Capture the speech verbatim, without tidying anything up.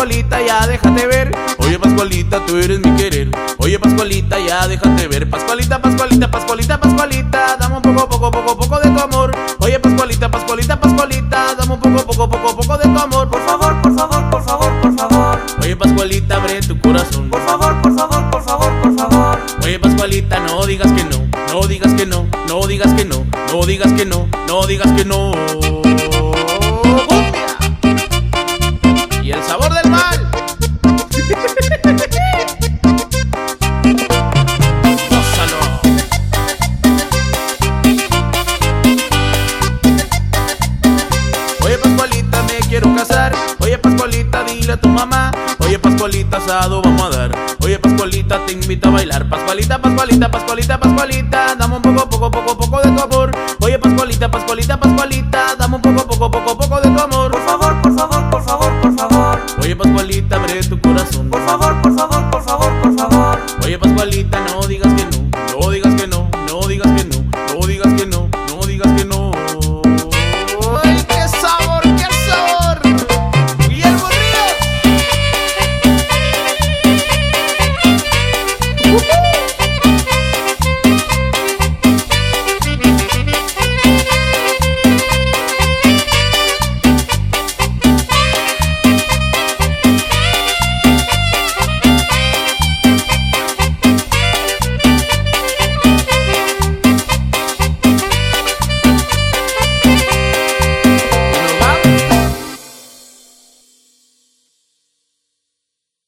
Pascualita, ya déjate ver. Oye, Pascualita, tú eres mi querer. Oye, Pascualita, ya déjate ver. Pascualita, Pascualita, Pascualita, Pascualita, dame un poco, poco, poco, poco de tu amor. Oye, Pascualita, Pascualita, Pascualita, dame un poco, poco, poco, poco de tu amor. Por favor, por favor, por favor, por favor. Oye, Pascualita, abre tu corazón. Por favor, por favor, por favor, por favor. Oye, Pascualita, no digas que no, no digas que no, no digas que no, no digas que no, no digas que no. ¡Cumbia! Y el sabor del mal. Gózalo. Oye, Pascualita, me quiero casar. Oye, Pascualita, dile a tu mamá. Oye, Pascualita, asado vamos a dar. Oye, Pascualita, te invito a bailar. Pascualita, Pascualita, Pascualita, Pascualita, dame un poco, poco, poco, poco de tu amor. Oye, Pascualita, Pascualita, Pascualita, dame un poco, poco, poco, poco de tu amor. Por favor, por favor, por favor, por favor. Oye, Pascualita, abre tu corazón. Por favor,